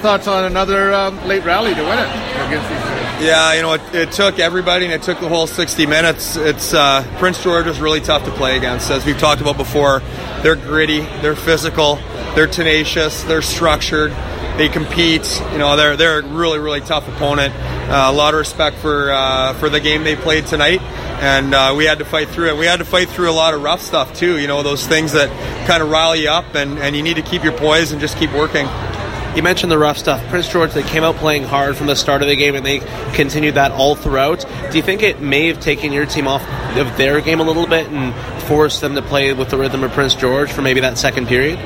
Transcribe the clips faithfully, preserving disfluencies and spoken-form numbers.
thoughts on another um, late rally to win it against these guys? Yeah, you know, it, it took everybody, and it took the whole sixty minutes. It's uh, Prince George is really tough to play against. As we've talked about before, they're gritty, they're physical, they're tenacious, they're structured, they compete. You know, they're they're a really, really tough opponent. Uh, a lot of respect for uh, for the game they played tonight, and uh, we had to fight through it. We had to fight through a lot of rough stuff too. You know, those things that kind of rile you up, and, and you need to keep your poise and just keep working. You mentioned the rough stuff. Prince George, they came out playing hard from the start of the game, and they continued that all throughout. Do you think it may have taken your team off of their game a little bit and forced them to play with the rhythm of Prince George for maybe that second period?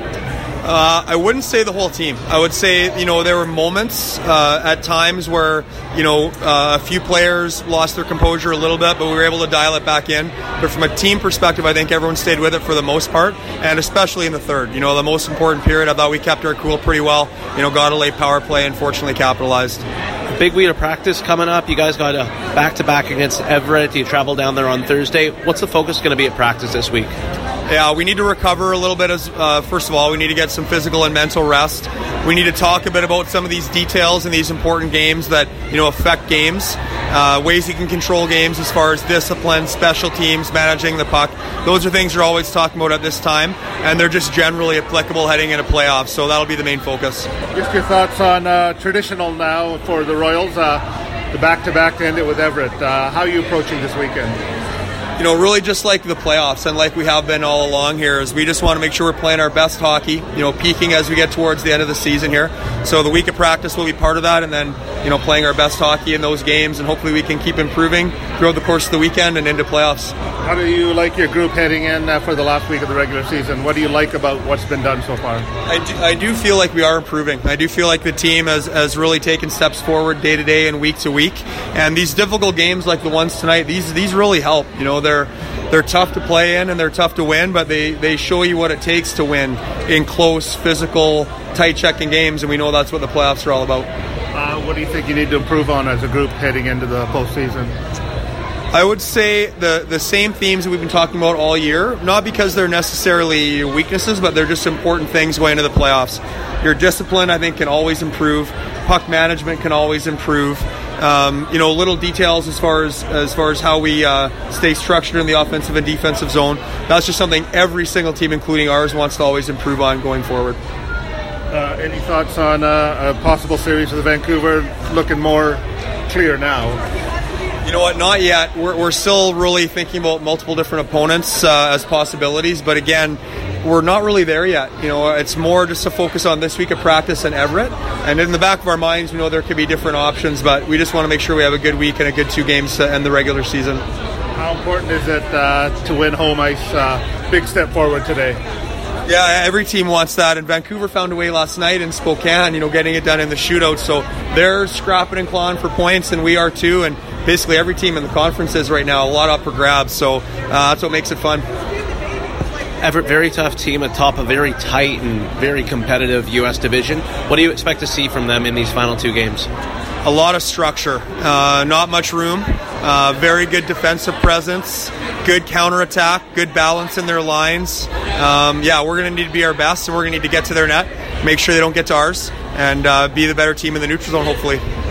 Uh, I wouldn't say the whole team. I would say, you know, there were moments uh, at times where, you know, uh, a few players lost their composure a little bit, but we were able to dial it back in. But from a team perspective, I think everyone stayed with it for the most part, and especially in the third. You know, the most important period, I thought we kept our cool pretty well. You know, got a late power play and fortunately capitalized. Big week of practice coming up. You guys got a back-to-back against Everett. You travel down there on Thursday. What's the focus going to be at practice this week? Yeah, we need to recover a little bit. As uh, first of all, we need to get some physical and mental rest. We need to talk a bit about some of these details in these important games that, you know, affect games. Uh, ways you can control games as far as discipline, special teams, managing the puck. Those are things you're always talking about at this time, and they're just generally applicable heading into playoffs. So that'll be the main focus. Just your thoughts on uh, traditional now for the Royals, uh, the back-to-back to end it with Everett. Uh, how are you approaching this weekend? You know, really just like the playoffs and like we have been all along here, is we just want to make sure we're playing our best hockey, you know, peaking as we get towards the end of the season here. So the week of practice will be part of that, and then, you know, playing our best hockey in those games, and hopefully we can keep improving throughout the course of the weekend and into playoffs. How do you like your group heading in uh, for the last week of the regular season? What do you like about what's been done so far? I do, I do feel like we are improving. I do feel like the team has, has really taken steps forward day to day and week to week. And these difficult games like the ones tonight, these these really help. You know, they're they're tough to play in and they're tough to win, but they, they show you what it takes to win in close, physical, tight-checking games, and we know that's what the playoffs are all about. Uh, what do you think you need to improve on as a group heading into the postseason? I would say the, the same themes that we've been talking about all year, not because they're necessarily weaknesses, but they're just important things going into the playoffs. Your discipline, I think, can always improve. Puck management can always improve. Um, you know, little details as far as as far as how we uh, stay structured in the offensive and defensive zone. That's just something every single team, including ours, wants to always improve on going forward. Uh, any thoughts on uh, a possible series with Vancouver? Looking more clear now. You know what? Not yet. We're, we're still really thinking about multiple different opponents uh, as possibilities, but again, we're not really there yet. You know, it's more just to focus on this week of practice in Everett, and in the back of our minds, we know there could be different options, but we just want to make sure we have a good week and a good two games to end the regular season. How important is it uh, to win home ice? Uh, big step forward today. Yeah, every team wants that, and Vancouver found a way last night in Spokane, you know, getting it done in the shootout, so they're scrapping and clawing for points, and we are too, and basically every team in the conference is right now, a lot up for grabs, so uh, that's what makes it fun. Everett, very tough team atop a very tight and very competitive U S division. What do you expect to see from them in these final two games? A lot of structure, uh, not much room, uh, very good defensive presence, good counterattack, good balance in their lines. Um, yeah, we're going to need to be our best, and we're going to need to get to their net, make sure they don't get to ours, and uh, be the better team in the neutral zone, hopefully.